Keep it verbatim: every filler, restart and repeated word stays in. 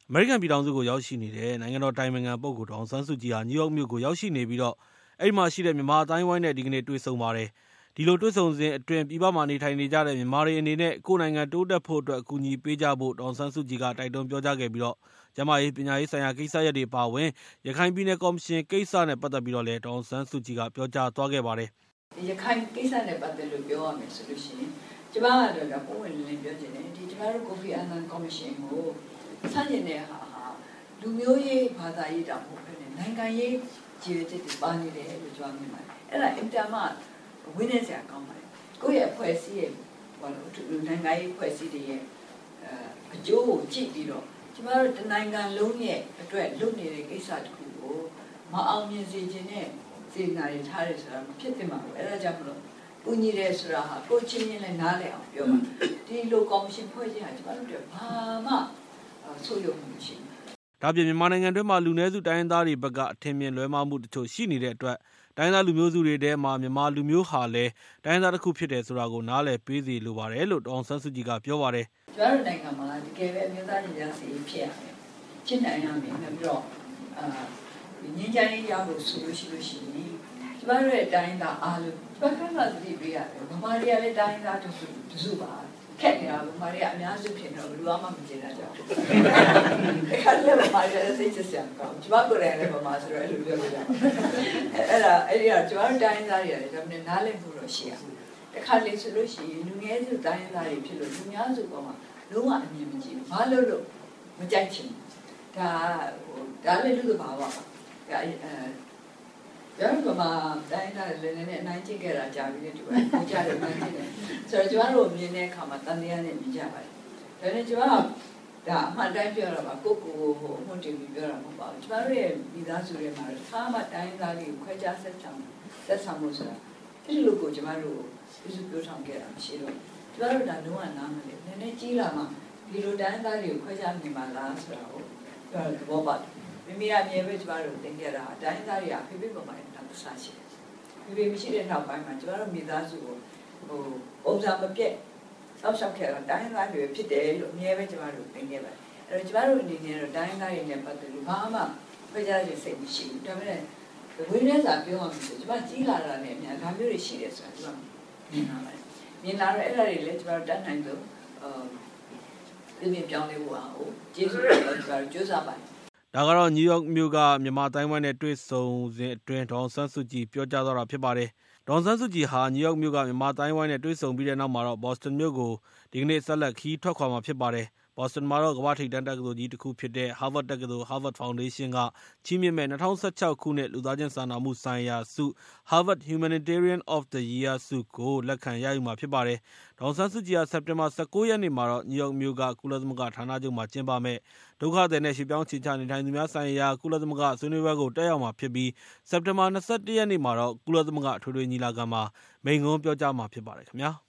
အမေရိကန်ပြည်ထောင်စုကိုရောက်ရှိနေတဲ့နိုင်ငံတော်တိုင်ပင်ခံပုဂ္ဂိုလ်ဒေါ်အောင်ဆန်းစုကြည်ဟာနယူးယောက်မြို့ကိုရောက်ရှိနေပြီးတော့အဲ့မှာရှိတဲ့မြန်မာအတိုင်းဝိုင်းနဲ့ဒီကနေ့တွေ့ဆုံပါတယ်ဒီလိုတွေ့ဆုံစဉ်အတွင်းပြည်ပမှာနေထိုင်နေကြတဲ့မြန်မာတွေအနေနဲ့ကိုယ်နိုင်ငံတိုးတက်ဖို့အတွက်အကူအညီပေးကြဖို့ဒေါ်အောင်ဆန်းစုကြည်ကတိုက်တွန်းပြောကြားခဲ့ပြီးတော့ကျမရေးပညာရေးဆိုင်ရာကိစ္စရပ်တွေပါဝင်ရခိုင်ပြည်နယ်ကော်မရှင်ကိစ္စနဲ့ပတ်သက်ပြီးတော့လည်းဒေါ်အောင်ဆန်းစုကြည်ကပြောကြားသွားခဲ့ပါတယ်ရခိုင်ကိစ္စနဲ့ပတ်သက်လို့ပြောရမယ်ဆိုလို့ရှိရင်ကျမကတော့ဒါပုံဝင်လင်းပြောချင်တယ်ဒီကျမတို့ကိုဖီအာနန်ကော်မရှင်ကိုစတင်တဲ့ဟာဟာလူမျိုးရေးဘာသာရေးတောင်မဟုတ်ဘဲနဲ့နိုင်ငံရေးကြည်တဲ့ပါနေတယ်လို့ကျွန်တော်မြင်ပါတယ်အဲ့ဒါအင်တာမဝင်းနေစရာကောင်းပါတယ်ကိုယ့်ရဲ့အဖွဲ့အစည်းရဲ့ဘာလို့လူနိုင်ငံရေးအဖွဲ့အစည်းတွေရဲ့အကျိုးကိုကြည့်ပြီးတော့ကျမတို့တနိုင်ငံလုံးရဲ့အတွက်လုပ်နေတဲ့ကိစ္စတခုကိုမအောင်မြင်စေခြင်းနဲ့စေနာရထားတယ်ဆိုတာဖြစ်တင်မှာပဲအဲ့ဒါကြောင့်မလို့ပူညီတယ်ဆိုတာဟာကိုချင်းချင်းလည်းနားလည်အောင်ပြောပါဒီလိုကော်မရှင်ဖွဲ့ခြင်းဟာကျမတို့တို့ဘာမှဆိုရုံမရှိဘူးဒါပြင်မြန်မာနိုင်ငံတွင်းမှာလူနည်းစုတိုင်းရင်းသားတွေဘက်ကအထင်မြင်လွဲမှားမှုတချို့ရှိနေတဲ့အတွက်တိုင်းသားလူမျိုးစုတွေထဲမှာမြန်မာလူမျိုးဟာလည်းတိုင်းသားတစ်ခုဖြစ်တယ်ဆိုတာကိုနားလည်ပေးစီလိုပါတယ်လို့ဒေါ်အောင်ဆန်းစုကြည်ကပြောပါတယ်ကျမတို့နိုင်ငံမှာတကယ်ပဲအမျိုးသားညီညာစီဖြစ်ရမယ်ချစ်နိုင်ရမယ်ပြီးတော့အာငင်းချမ်းရေးရဖို့ဆိုလို့ရှိလို့ရှိရင်ကျမတို့ရဲ့တိုင်းသားအားလုံးဘက်ကမှသတိပေးရတယ်ဗမာတွေကလည်းတိုင်းသားတစုတစုပါခက်နေတာဗမာတွေကအများစုဖြစ်တော့ဘယ်လိုမှမကျေနပ်ကြဘူး။ခက်လည်းဗမာတွေလည်းစိတ်ချစရာကောင်း။ကျမကိုယ်တိုင်လည်းဗမာဆိုတော့အဲ့လိုပြောလို့ရပါတယ်။အဲ့ဒါအဲ့ဒီကကျမတို့တိုင်းသားတွေလည်းဒါနဲ့နားလည်မှုတော့ရှိရ။တစ်ခါလေဆိုလို့ရှိရင်လူငယ်စုတိုင်းသားတွေဖြစ်လို့လူများစုပေါ်မှာလုံးဝအမြင်မကြည့်ဘူး။ဘာလို့လို့မကြိုက်ချင်ဘူး။ဒါဟိုဒါလည်းလူ့ဘာဝပါ။ဒါအဲရတော့မှတိုင်းသားလည်းလည်းအနိုင်ကျင့်ခဲ့တာကြာပြီလေဒီကကိုကြတယ်မှန်းကျင်တယ်ဆိုတော့ကျမတို့မြင်တဲ့အခါမှာတန်တရားနဲ့မြင်ကြပါတယ်ဒါနဲ့ကျမကဒါအမှန်တိုင်းပြောတာပါကိုကိုဟိုမှုတင်ပြီးပြောတာမဟုတ်ပါဘူးကျမတို့ရဲ့မိသားစုတွေမှာခါမှတိုင်းသားတွေကိုခွဲခြားဆက်ဆံဆက်ဆံမှုဆိုတာဒီလိုကိုကျမတို့ပြုစုပြောဆောင်ခဲ့တာမရှိတော့ကျမတို့ဒါလုံးဝနားမလဲနည်းနည်းကြီးလာမှဒီလိုတိုင်းသားတွေကိုခွဲခြားနေမှာလားဆိုတာကိုပြောသဘောပေါက်မိမိအမြဲပဲကျမတို့သင်ခဲ့တာအတိုင်းသားတွေကဖိဖိပေါ်မှာတော့သစားရှိတယ်ဖိဖိမရှိတဲ့နောက်ပိုင်းမှာကျမတို့မိသားစုကိုဟိုပုံစံမပြတ်ဆောက်ရှောက်ခဲ့တာတိုင်းသားတွေဖြစ်တယ်လို့အမြဲပဲကျမတို့သင်ခဲ့ပါတယ်အဲ့တော့ကျမတို့အနေနဲ့တော့တိုင်းသားတွေနဲ့ပတ်သက်လို့ဘာမှဖိကြရစိတ်မရှိဘူးဒါပေမဲ့ဝိနည်းစာပြောအောင်ဆိုကျမကြီးလာတာနဲ့အများဒါမျိုးတွေရှိတယ်ဆိုတာကျမမြင်လာပါတယ်မြင်လာတော့အဲ့ဒါတွေလည်းကျမတို့တတ်နိုင်လို့အာဒီမြပြောင်းလဲဖို့အောင်ကျေးဇူးတော်ကျမတို့ကြိုးစားပါတယ်ဒါကတော့နယူးယောက်မြို့ကမြန်မာတိုင်းဝိုင်းနဲ့တွေ့ဆုံစဉ်အတွင်းဒေါ်ဆန်းစုကြည်ပြောကြားသွားတာဖြစ်ပါတယ်။ဒေါ်ဆန်းစုကြည်ဟာနယူးယောက်မြို့ကမြန်မာတိုင်းဝိုင်းနဲ့တွေ့ဆုံပြီးတဲ့နောက်မှာတော့ဘော့စတွန်မြို့ကိုဒီကနေ့ဆက်လက်ခီးထွက်ခွာမှာဖြစ်ပါတယ်။ဘော့စတွန်မှာတော့ကမ္ဘာ့ထိပ်တန်းတက္ကသိုလ်ကြီးတစ်ခုဖြစ်တဲ့ Harvard တက္ကသိုလ် Harvard Foundation ကချီးမြှင့်မဲ့၂၀၁၆ခုနှစ်လူသားချင်းစာနာမှုဆိုင်ရာဆု Harvard Humanitarian of the Year ဆုကိုလက်ခံရယူမှာဖြစ်ပါတယ်။ဒေါ်ဆန်းစုကြည်ဟာစက်တင်ဘာ၁၉ရက်နေ့မှာတော့နယူးယောက်မြို့ကကုလသမဂ္ဂဌာနချုပ်မှာကျင်းပမဲ့ဒုက္ခသည်နဲ့ရွှေ့ပြောင်းချေချနေထိုင်သူများဆိုင်ရာကုလသမဂ္ဂဆွေးနွေးပွဲကိုတက်ရောက်မှာဖြစ်ပြီးစက်တင်ဘာ၂၁ရက်နေ့မှာတော့ကုလသမဂ္ဂအထွေထွေညီလာခံမှာမိန့်ခွန်းပြောကြားမှာဖြစ်ပါတယ်ခင်ဗျာ။